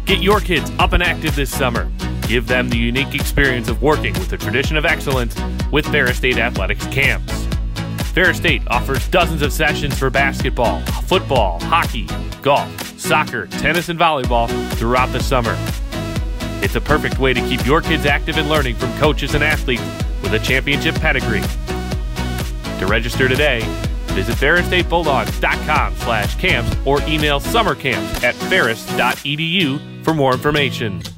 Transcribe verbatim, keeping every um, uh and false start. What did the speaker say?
Get your kids up and active this summer. Give them the unique experience of working with a tradition of excellence with Ferris State Athletics camps. Ferris State offers dozens of sessions for basketball, football, hockey, golf, soccer, tennis, and volleyball throughout the summer. It's a perfect way to keep your kids active and learning from coaches and athletes with a championship pedigree. To register today, visit ferris state bulldogs dot com slash camps or email summercamps at ferris dot e d u for more information.